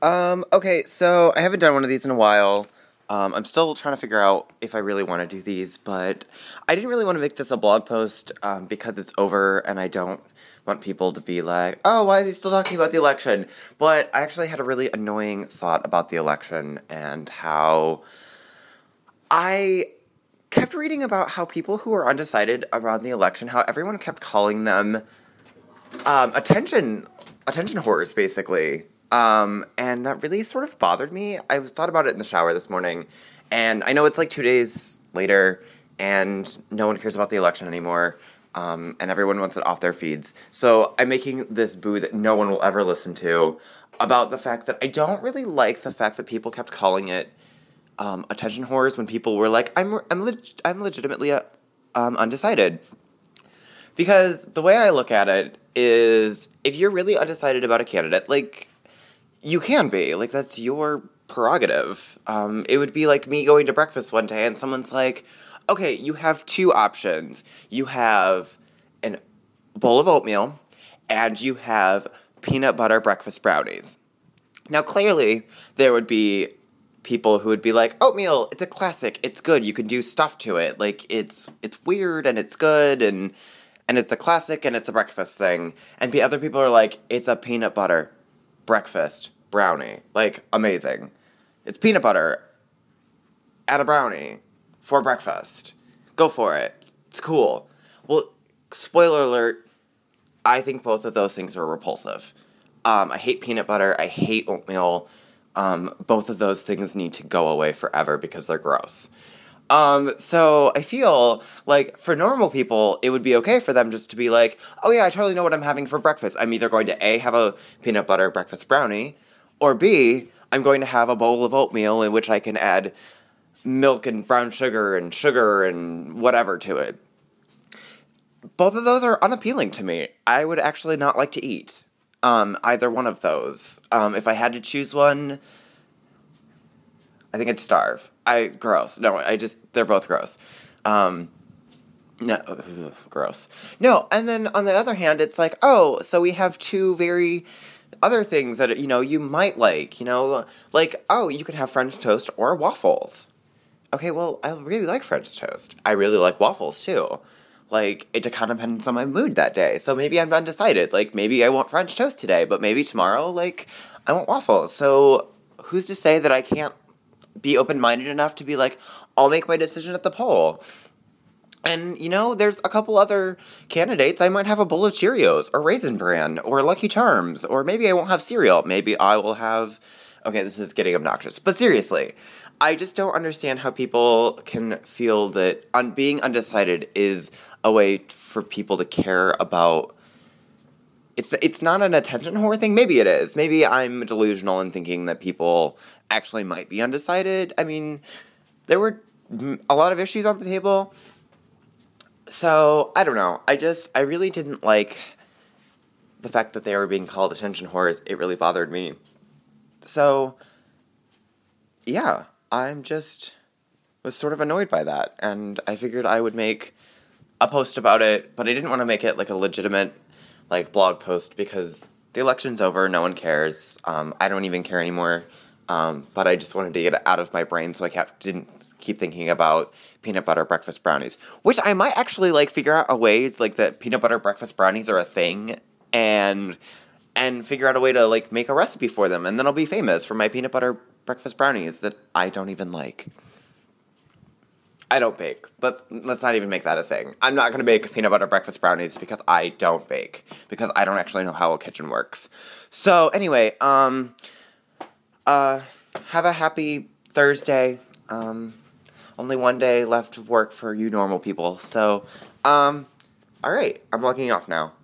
Okay, so I haven't done one of these in a while. I'm still trying to figure out if I really want to do these, but I didn't really want to make this a blog post because it's over and I don't want people to be like, oh, why is he still talking about the election? But I actually had a really annoying thought about the election and how I kept reading about how people who were undecided around the election, how everyone kept calling them attention whores, basically. And that really sort of bothered me. I thought about it in the shower this morning, and I know it's like 2 days later, and no one cares about the election anymore, and everyone wants it off their feeds. So I'm making this boo that no one will ever listen to about the fact that I don't really like the fact that people kept calling it attention whores when people were like, I'm legitimately undecided. Because the way I look at it is, if you're really undecided about a candidate, like, you can be. Like, that's your prerogative. It would be like me going to breakfast one day and someone's like, okay, you have two options. You have a bowl of oatmeal and you have peanut butter breakfast brownies. Now, clearly, there would be people who would be like, oatmeal, it's a classic, it's good, you can do stuff to it. Like, it's weird and it's good and it's a classic and it's a breakfast thing. And other people are like, it's a peanut butter breakfast brownie. Like, amazing. It's peanut butter and a brownie for breakfast. Go for it. It's cool. Well, spoiler alert, I think both of those things are repulsive. I hate peanut butter. I hate oatmeal. Both of those things need to go away forever because they're gross. So I feel like for normal people, it would be okay for them just to be like, oh yeah, I totally know what I'm having for breakfast. I'm either going to A, have a peanut butter breakfast brownie, or B, I'm going to have a bowl of oatmeal in which I can add milk and brown sugar and whatever to it. Both of those are unappealing to me. I would actually not like to eat either one of those. If I had to choose one, I think I'd starve. Gross. No, they're both gross. No, ugh, gross. No, and then on the other hand, it's like, oh, so we have two very other things that, you might like, like, oh, you could have French toast or waffles. Okay, well, I really like French toast. I really like waffles, too. Like, it kind of depends on my mood that day. So maybe I'm undecided. Like, maybe I want French toast today, but maybe tomorrow, like, I want waffles. So who's to say that I can't be open-minded enough to be like, I'll make my decision at the poll. And, there's a couple other candidates. I might have a bowl of Cheerios, or Raisin Bran, or Lucky Charms, or maybe I won't have cereal. Maybe I will have... Okay, this is getting obnoxious. But seriously, I just don't understand how people can feel that being undecided is a way for people to care about... It's not an attention whore thing. Maybe it is. Maybe I'm delusional in thinking that people actually might be undecided. I mean, there were a lot of issues on the table. So, I don't know. I really didn't like the fact that they were being called attention whores. It really bothered me. So, yeah, was sort of annoyed by that. And I figured I would make a post about it, but I didn't want to make it like a legitimate blog post because the election's over, no one cares. I don't even care anymore. But I just wanted to get it out of my brain so I didn't keep thinking about peanut butter breakfast brownies. Which I might actually figure out a way that peanut butter breakfast brownies are a thing and figure out a way to make a recipe for them, and then I'll be famous for my peanut butter breakfast brownies that I don't even like. I don't bake. Let's not even make that a thing. I'm not going to bake peanut butter breakfast brownies because I don't bake. Because I don't actually know how a kitchen works. So, anyway, have a happy Thursday. Only one day left of work for you normal people. So, alright, I'm logging off now.